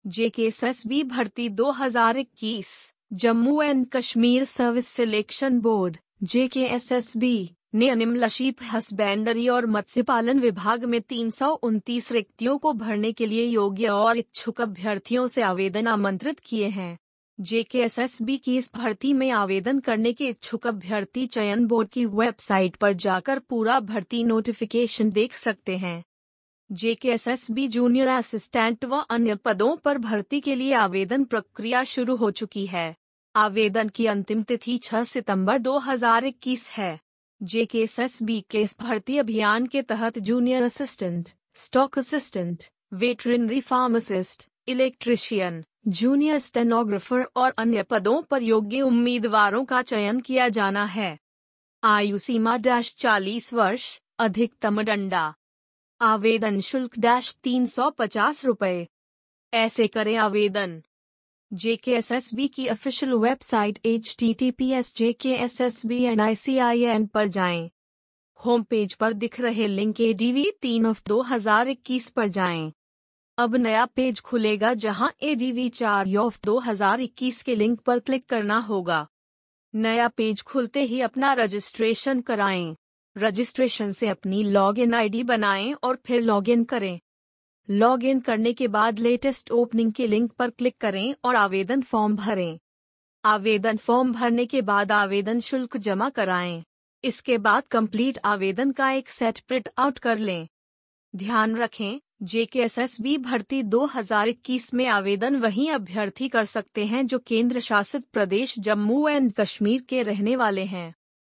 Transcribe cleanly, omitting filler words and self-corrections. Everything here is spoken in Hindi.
जेकेएसएसबी भर्ती 2021। Jammu and Kashmir service selection board JKSSB ने एनिमल शीप हस्बेंडरी और मत्स्य पालन विभाग में 329 रिक्तियों को भरने के लिए योग्य और इच्छुक अभ्यर्थियों से आवेदन आमंत्रित किए हैं। जेकेएसएसबी की इस भर्ती में आवेदन करने के इच्छुक अभ्यर्थी चयन बोर्ड की वेबसाइट पर जाकर पूरा भर्ती नोटिफिकेशन देख सकते हैं। जेकेएसएसबी जूनियर असिस्टेंट व अन्य पदों पर भर्ती के लिए आवेदन प्रक्रिया शुरू हो चुकी है। आवेदन की अंतिम तिथि 6 सितंबर 2021 है। जेकेएसएसबी के इस भर्ती अभियान के तहत junior assistant, stock assistant, veterinary pharmacist, electrician, junior stenographer और अन्य पदों पर योग्य उम्मीदवारों का चयन किया जाना है। आयु सीमा 40 वर्ष, अधिकतम दंडा। आवेदन शुल्क 350 रुपये। ऐसे करें आवेदन। जेकेएसएसबी की ऑफिशियल वेबसाइट https://jkssbnicin पर जाएं। होम पेज पर दिख रहे लिंक ADV3/2021 पर जाएं। अब नया पेज खुलेगा जहां ADV4/2021 के लिंक पर क्लिक करना होगा। नया पेज खुलते ही अपना रजिस्ट्रेशन कराएं। रजिस्ट्रेशन से अपनी लॉगिन आईडी बनाएं और फिर लॉगिन करें। लॉगिन करने के बाद लेटेस्ट ओपनिंग के लिंक पर क्लिक करें और आवेदन फॉर्म भरें। आवेदन फॉर्म भरने के बाद आवेदन शुल्क जमा कराएं। इसके बाद कंप्लीट आवेदन का एक सेट प्रिंट आउट कर लें। ध्यान रखें, जेकेएसएसबी भर्ती 2021 में आवेदन वही अभ्यर्थी कर सकते हैं जो केंद्र शासित प्रदेश जम्मू एंड कश्मीर के रहने वाले हैं।